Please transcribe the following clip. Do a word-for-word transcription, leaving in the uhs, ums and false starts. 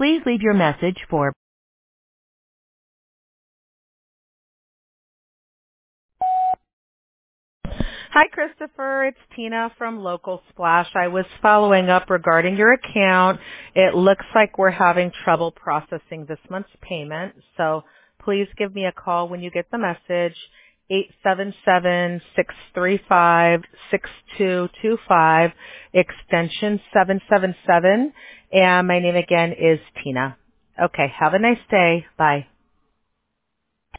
Please leave your message for Hi, Christopher. It's Tina from Local Splash. I was following up regarding your account. It looks like we're having trouble processing this month's payment, so please give me a call when you get the message, eight seven seven, six three five, six two two five, extension seven seven seven, and my name again is Tina. Okay, have a nice day. Bye.